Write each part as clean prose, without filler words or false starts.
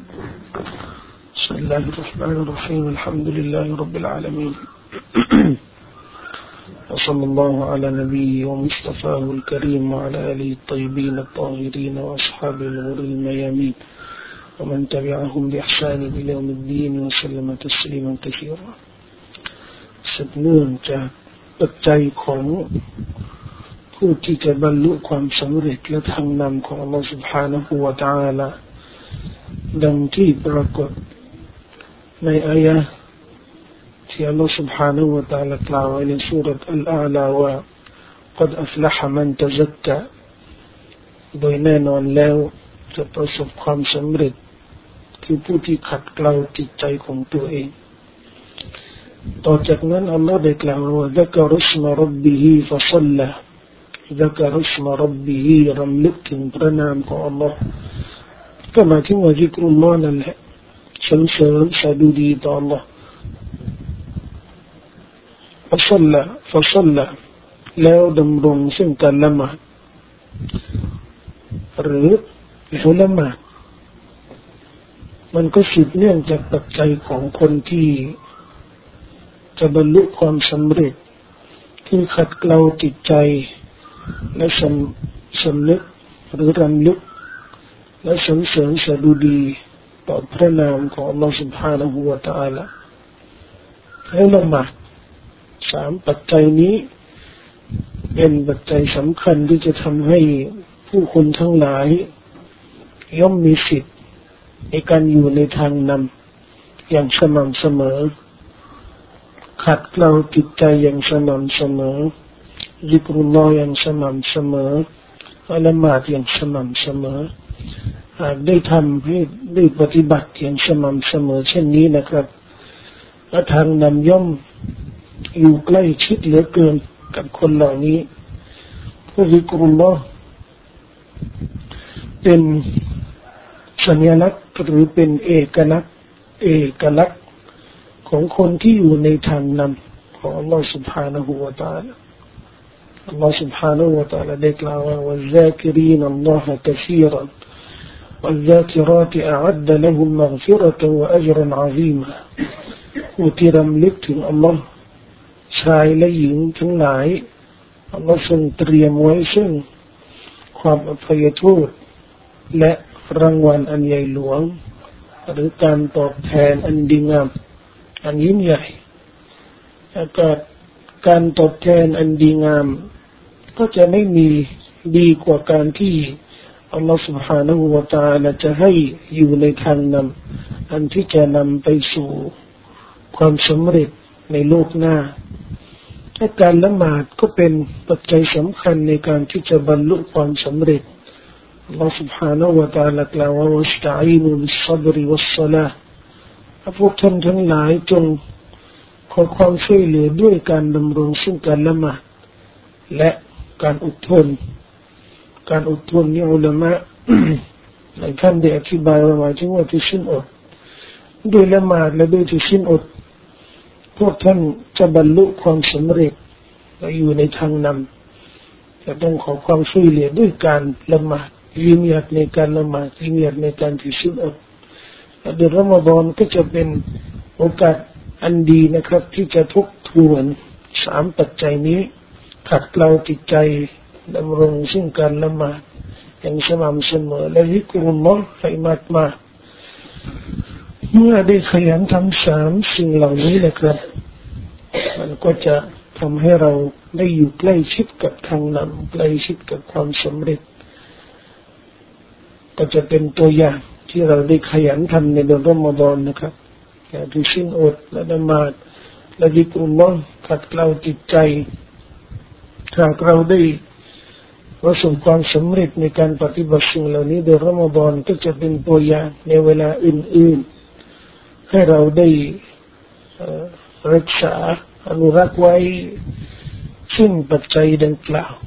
بسم الله الرحمن الرحيم الحمد لله رب العالمين وصلى الله على نبيه ومصطفاه الكريم وعلى آله الطيبين الطاهرين وأصحابه الغر الميامين ومن تبعهم بإحسان إلى يوم الدين وسلم تسليما كثيرا สืบเนื่องจากปัจจัยของผู้ที่จะบรรลุความสำเร็จและทางนำของอัลลอฮฺ سبحانه และ تعالى ดังที่ปรากฏในอายะห์ที่อัลลอฮฺ سبحانه และ تعالى กล่าวไว้ในซูเราะห์อัลอาลาว่า قد أفلح من تزكى โดยแน่นอนแล้วจะประสบความสำเร็จคือผู้ที่ขัดเกลาจิตใจของตัวเองต่อจากนั้นอัลลอฮฺได้กล่าวว่า ذكر اسم ربه فصلى ذكر اسم ربه รำลึกถึงพระนามของอัลลอฮฺก็หมายถึงว่าซิกรุลลอฮ์นั่นแหละสรรเสริญสดุดีต่ออัลลอฮฺ فصلى แล้วดำรงซึ่งการละหมาดหรือแล้วละหมาดมันก็สืบเนื่องจากปัจจัยของคนที่จะบรรลุความสำเร็จคือขัดเกลาจิตใจและสำนึกหรือรำลึกและสรรเสริญสดุดีต่อพระนามของอัลลอฮฺ سبحانه และ تعالى ให้ละหมาดสามปัจจัยนี้เป็นปัจจัยสำคัญที่จะทำให้ผู้คนทั้งหลายย่อมมีสิทธิ์ในการอยู่ในทางนำอย่างสม่ำเสมอขัดเกลาจิตใจอย่างสม่ำเสมอซิกรุลลอฮ์อย่างสม่ำเสมอละหมาดอย่างสม่ำเสมอหากได้ทำให้ได้ปฏิบัติอย่างสม่ำเสมอเช่นนี้นะครับและทางนำย่อมอยู่ใกล้ชิดเหลือเกินกับคนเหล่านี้เพราะซิกรุลลอฮ์เป็นสัญลักษณ์หรือเป็นเอกลักษณ์ของคนที่อยู่ในทางนำของอัลลอฮฺ سبحانه และ تعالى อัลลอฮฺ سبحانه และ تعالى ได้กล่าวว่า والذاكرين الله كثيرا والذاكرات أعد لهم مغفرة وأجرا عظيما ผู้ที่รำลึกถึงอัลลอฮฺชายและหญิงทั้งหลายอัลลอฮฺทรงเตรียมไว้ซึ่งความอภัยโทษและรางวัลอันใหญ่หลวงหรือการตอบแทนอันดีงามอันยิ่งใหญ่แล้วก็การตอบแทนอันดีงามก็จะไม่มีดีกว่าการที่อัลลอฮฺ سبحانه และ تعالى จะให้อยู่ในทางนำอันที่จะนำไปสู่ความสำเร็จในโลกหน้าและการละหมาดก็เป็นปัจจัยสำคัญในการที่จะบรรลุความสำเร็จอัลลอฮฺ سبحانه และ تعالى กล่าวว่า واستعينوا بالصبر والصلاة พวกท่านทั้งหลายจงขอความช่วยเหลือด้วยการดำรงซึ่งการละหมาดและการอดทนนี่อุลามะ หลายท่านได้อธิบายว่าหมายถึงว่าที่สิ้นอดด้วยละหมาดและด้วยที่สิ้นอดพวกท่านจะบรรลุความสำเร็จและอยู่ในทางนำจะต้องขอความช่วยเหลือด้วยการละหมาดยืนหยัดในการละหมาดยืนหยัดในการที่สิ้นอดเดือนรอมฎอนก็จะเป็นโอกาสอันดีนะครับที่จะทบทวนสามปัจจัยนี้ขัดเกลาจิตใจดำรงซึ่งการละหมาดอย่างสม่ำเสมอและซิกรุลลอฮ์ให้มากเมื่อได้ขยันทำสามสิ่งเหล่านี้นะครับมันก็จะทำให้เราได้อยู่ใกล้ชิดกับทางนำใกล้ชิดกับความสำเร็จก็จะเป็นตัวอย่างที่เราได้ขยันทำในเดือนรอมฎอนนะครับอย่างที่สิ้นอดและละหมาดและซิกรุลลอฮ์ขัดเกลาจิตใจหากเราได้ประสบความสำเร็จในการปฏิบัติสิ่งเหล่านี้เดือนรอมฎอนก็จะเป็นตัวอย่างในเวลาอื่นๆให้เราได้รักษาอนุรักษ์ไว้ซึ่งปัจจัยดังกล่าว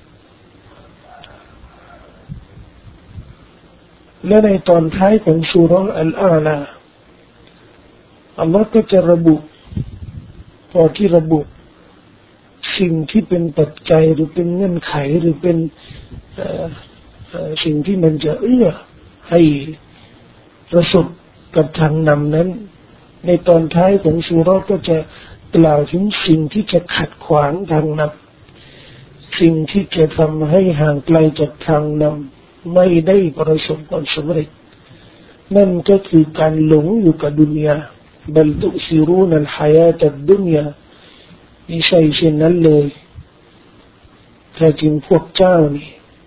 และในตอนท้ายของซูเราะห์อัลอาลาอัลลอฮ์ก็จะระบุพอที่ระบุสิ่งที่เป็นปัจจัยหรือเป็นเงื่อนไขหรือเป็นสิ่งที่มันจะให้ประสบกับทางนำนั้นในตอนท้ายของซูเราะห์ก็จะกล่าวถึงสิ่งที่จะขัดขวางทางนำสิ่งที่จะทำให้ห่างไกลจากทางนำไม่ได้ประสบความสำเร็จนั่นก็คือการหลงอยู่กับดุนยาบัลตุซิรูนัลฮายาตัดดุนยาไม่ใช่เช่นนั้นเลยแท้จริงพวกเจ้านี่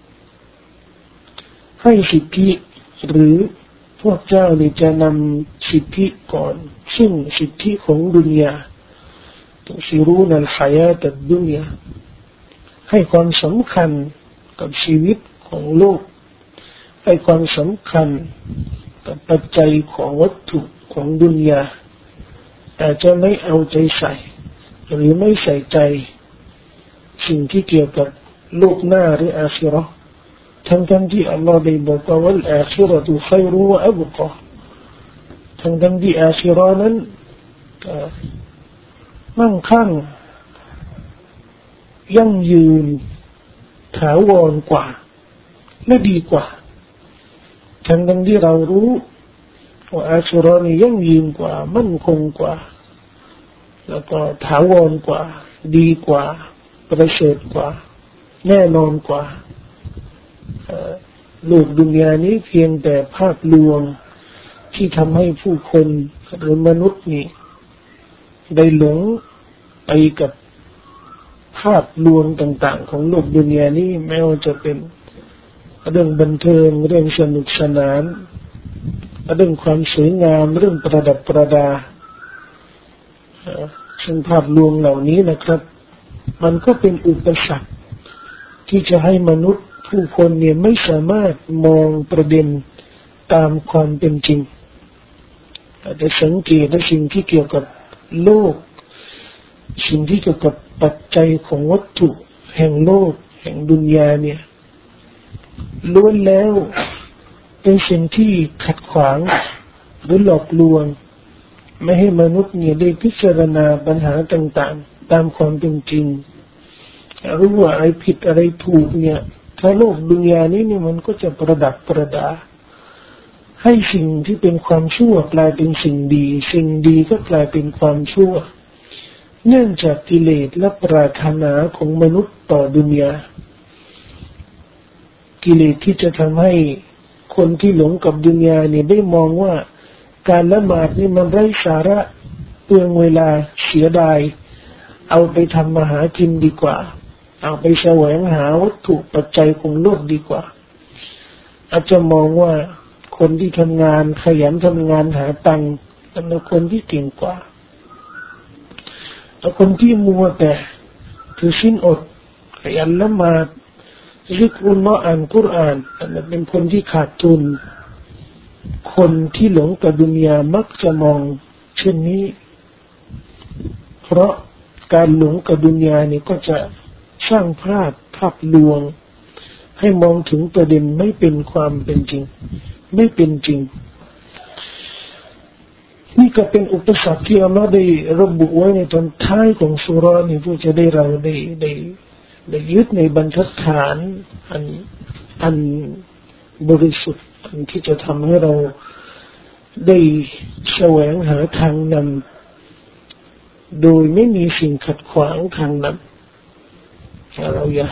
ให้สิทธิหรือพวกเจ้านี่จะนำสิทธิก่อนซึ่งสิทธิของดุนยาตุซิรูนัลฮายาตัดดุนยาให้ความสำคัญกับชีวิตของโลกให้ความสำคัญกับปัจจัยของวัตถุของดุนยาแต่จะไม่เอาใจใส่หรือไม่ใส่ใจสิ่งที่เกี่ยวกับโลกหน้าหรืออาคิเราะห์ทั้งที่อัลลอฮฺได้บอกว่าวัลอาคิเราะตุขัยรุวะอับกอทั้งที่อาคิเราะห์นั้นมั่งคั่งยั่งยืนถาวรกว่าและดีกว่าทั้งที่เรารู้ว่าอาคิเราะห์นี้ยั่งยืนกว่ามั่นคงกว่าแล้วก็ถาวรกว่าดีกว่าประเสริฐกว่าแน่นอนกว่าโลกดุนยานี้เพียงแต่ภาพลวงที่ทำให้ผู้คนหรือมนุษย์นี่ได้หลงไปกับภาพลวงต่างๆของโลกดุนยานี้แม้ว่าจะเป็นเรื่องบันเทิงเรื่องสนุกสนานเรื่องความสวยงามเรื่องประดับประดาซึ่งภาพลวงเหล่านี้นะครับมันก็เป็นอุปสรรคที่จะให้มนุษย์ผู้คนเนี่ยไม่สามารถมองประเด็นตามความเป็นจริงแต่สังเกตและสิ่งที่เกี่ยวกับโลกสิ่งที่เกี่ยวกับปัจจัยของวัตถุแห่งโลกแห่งดุนยาเนี่ยล้วนแล้วเป็นสิ่งที่ขัดขวางหรือหลอกลวงไม่ให้มนุษย์เนี่ยได้พิจารณาปัญหาต่างๆตามความเป็นจริงรู้ว่าอะไรผิดอะไรถูกเนี่ยถ้าโลกดุนยานี้เนี่ยมันก็จะประดับประดาให้สิ่งที่เป็นความชั่วกลายเป็นสิ่งดีสิ่งดีก็กลายเป็นความชั่วเนื่องจากกิเลสและปรารถนาของมนุษย์ต่อดุนยากิเลสที่จะทำให้คนที่หลงกับดุนยาเนี่ยได้มองว่าการละหมาดนี่มันไร้สาระเปลืองเวลาเสียดายเอาไปทำมาหากินดีกว่าเอาไปแสวงหาวัตถุปัจจัยของโลกดีกว่าอาจจะมองว่าคนที่ทำงานขยันทำงานหาตังค์เป็นคนที่เก่งกว่าแต่คนที่มัวแต่ถือศีลอดขยันละหมาดซิกรุลลอฮ์อ่านกุรอานอันนั้นเป็นคนที่ขาดทุนคนที่หลงกับดุนยามักจะมองเช่นนี้เพราะการหลงกับดุนยานี่ก็จะสร้างภาพลวงให้มองถึงประเด็นไม่เป็นความเป็นจริงไม่เป็นจริงนี่ก็เป็นอุปสรรคที่อัลลอฮฺได้ระบุไว้ในตอนท้ายของซูเราะห์นี้เพื่อจะได้เราได้ยึดในบรรทัดฐานอันบริสุทธิ์อันที่จะทำให้เราได้แสวงหาทางนำโดยไม่มีสิ่งขัดขวางทางนำเราอย่า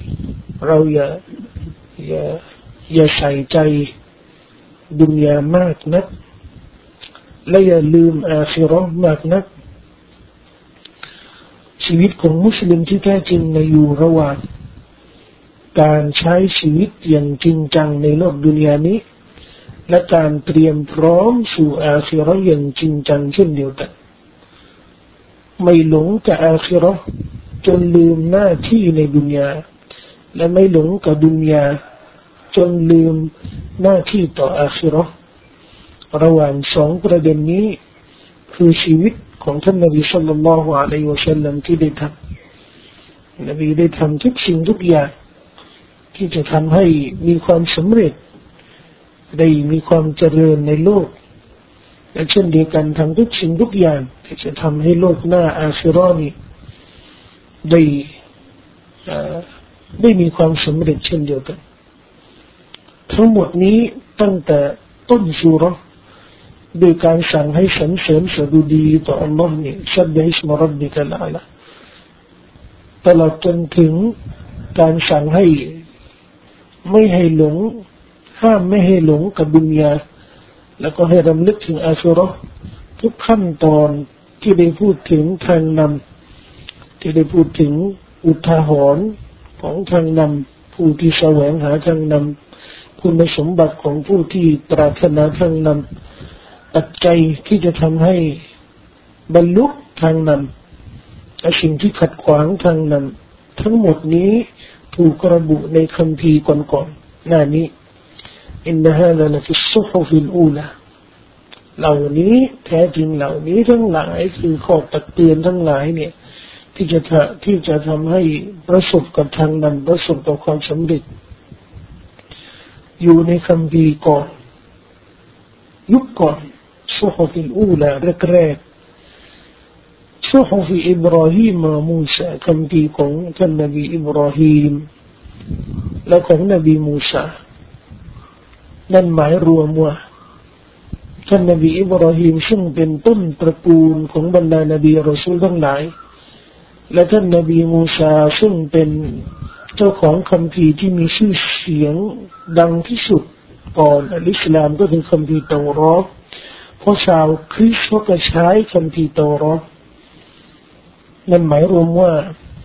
ใส่ใจดุนยามากนักและอย่าลืมอาคิเราะห์มากนักชีวิตของมุสลิมที่แท้จริงในอยู่ระหว่างการใช้ชีวิตอย่างจริงจังในโลกดุนยานี้และการเตรียมพร้อมสู่อาคิเราะห์อย่างจริงจังเช่นเดียวกันไม่หลงกับอาคิเราะห์จนลืมหน้าที่ในดุนยาและไม่หลงกับดุนยาจนลืมหน้าที่ต่ออาคิเราะห์ระหว่างสองประเด็นนี้คือชีวิตของท่านนบีศ็อลลัลลอฮุอะลัยฮิวะซัลลัมที่ได้ทำนบีได้ทำทุกสิ่งทุกอย่างที่จะทำให้มีความสำเร็จได้มีความเจริญในโลกและเช่นเดียวกันทำทุกสิ่งทุกอย่างที่จะทำให้โลกหน้าอาคิเราะห์นี้ได้มีความสำเร็จเช่นเดียวกันทั้งหมดนี้ตั้งแต่ต้นซูเราะห์โดยการสั่งให้สรรเสริญสดุดีต่ออัลลอฮ์นี่ซับบิฮิสมิร็อบบิกัลอาลาตลอดจนถึงการสั่งให้ไม่ให้หลงห้ามไม่ให้หลงกับดุนยาแล้วก็ให้รำลึกถึงอาคิเราะห์ทุกขั้นตอนที่ได้พูดถึงทางนำที่ได้พูดถึงอุทาหรณ์ของทางนำผู้ที่แสวงหาทางนำคุณสมบัติของผู้ที่ปรารถนาทางนำปัจจัยที่จะทำให้บรรลุทางนำและสิ่งที่ขัดขวางทางนำทั้งหมดนี้ถูกระบุในคัมภีร์ก่อนๆหน้านี้อินนะฮาซาละฟิศซุฮุฟิลอูลาเหล่านี้แท้จริงเหล่านี้ทั้งหลายคือข้อตักเตือนทั้งหลายเนี่ยที่จะทำให้ประสบกับทางนำประสบกับความสำเร็จอยู่ในคัมภีร์ก่อนยุคก่อนซุฮุฟิลอูลาแรกๆซุฮุฟิอิบราฮีมและมูซาคัมภีร์ของท่านนบีอิบราฮีมและของนบีมูซานั่นหมายรวมว่าท่านนบีอิบราฮีมซึ่งเป็นต้นตระกูลของบรรดานบีรอซูลทั้งหลายและท่านนบีมูซาซึ่งเป็นเจ้าของคัมภีร์ที่มีชื่อเสียงดังที่สุดก่อนอิสลามก็คือคัมภีร์เตารอตเพราะชาวคริสต์ก็ใช้คัมภีร์เตารอตนั่นหมายรวมว่า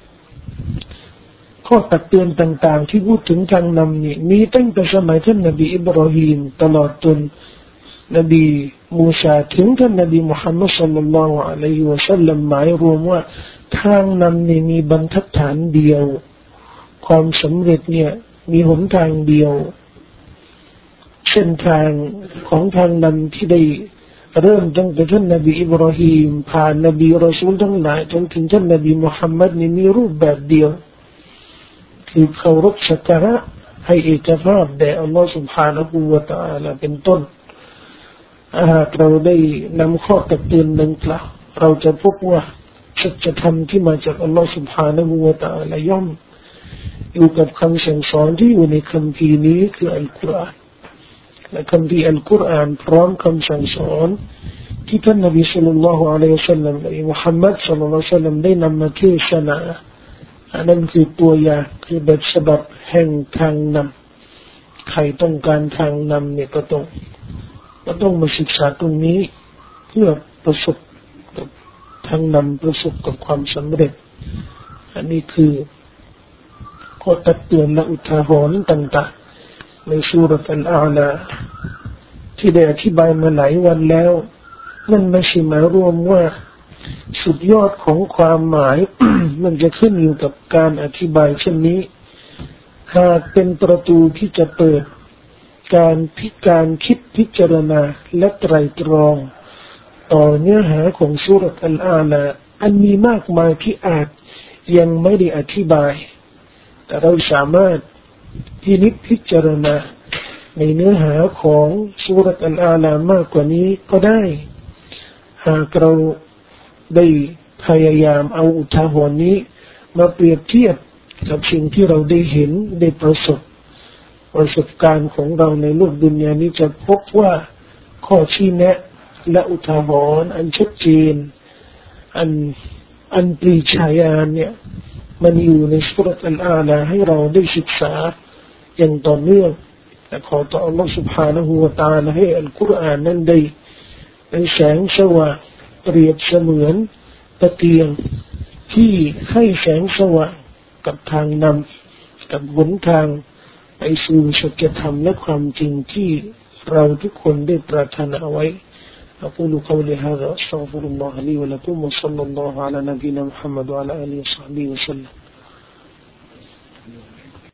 ข้อตักเตือนต่างๆที่พูดถึงทางนำนี่มีตั้งแต่สมัยท่านนบีอิบราฮีมตลอดจนนบีมูซาถึงท่านนบีมุฮัมมัดศ็อลลัลลอฮุอะลัยฮิวะซัลลัมหมายรวมว่าทางนำนี่มีบรรทัดฐานเดียวความสำเร็จเนี่ยมีหนทางเดียวเส้นทางของทางนำที่ได้เริ่มตั้งแต่ท่านนบีอิบราฮีมผ่านนบีรอซูลทั้งหลายจนถึงท่านนบีมุฮัมมัดนี่มีรูปแบบเดียวคือเคารพสักการะให้เอกภาพแด่อัลลอฮฺ سبحانه และ تعالى เป็นต้นหากเราได้นำข้อตักเตือนดังกล่าวเราจะพบว่าสัจธรรมที่มาจากอัลลอฮฺ سبحانه และ تعالى ย่อมอยู่กับคำสั่งสอนที่อยู่ในคัมภีร์นี้คืออัลกุรอานและคัมภีร์อัลกุรอานพร้อมคำสั่งสอนที่ท่านนบีศ็อลลัลลอฮุอะลัยฮิวะซัลลัมและมุฮัมมัดศ็อลลัลลอฮุอะลัยฮิวะซัลลัมได้นำมาเทศนาอันนั้นคือตัวอย่างคือแบบฉบับแห่งทางนำใครต้องการทางนำเนี่ยก็ต้องมาศึกษาตรงนี้เพื่อประสบกับทางนำประสบกับความสำเร็จอันนี้คือข้อตักเตือนและอุทาหรณ์ต่างๆในซูเราะห์อัลอาลาที่ได้อธิบายมาหลายวันแล้วนั่นไม่ใช่หมายรวมว่าสุดยอดของความหมาย มันจะขึ้นอยู่กับการอธิบายเช่นนี้หากเป็นประตูที่จะเปิดการคิดพิจารณาและไตร่ตรองต่อเนื้อหาของซูเราะห์อัลอาลาอันมีมากมายที่อาจยังไม่ได้อธิบายแต่เราสามารถพิจารณาในเนื้อหาของซูเราะห์อัลอาลามากกว่านี้ก็ได้หากเราได้พยายามเอาอุทาหรณ์นี้มาเปรียบเทียบกับสิ่งที่เราได้เห็นได้ประสบการณ์ของเราในโลกดุนยานี้จะพบว่าข้อชี้แนะและอุทาหรณ์อันชัดเจนอันปรีชาญาณเนี่ยมันอยู่ในซูเราะห์อัลอาลาให้เราได้ศึกษาอย่างต่อเนื่องและขอต่ออัลลอฮฺ سبحانه และ تعالى ให้อัลกุรอานนั้นได้เป็นแสงสว่างเปรียบเสมือนตะเกียงที่ให้แสงสว่างกับทางนำกับหนทางไปสู่สัจธรรมและความจริงที่เราทุกคนได้ปรารถนาไว้أقول قولي هذا أستغفر الله لي ولكم وصلى الله على نبينا محمد وعلى آله وصحبه وسلم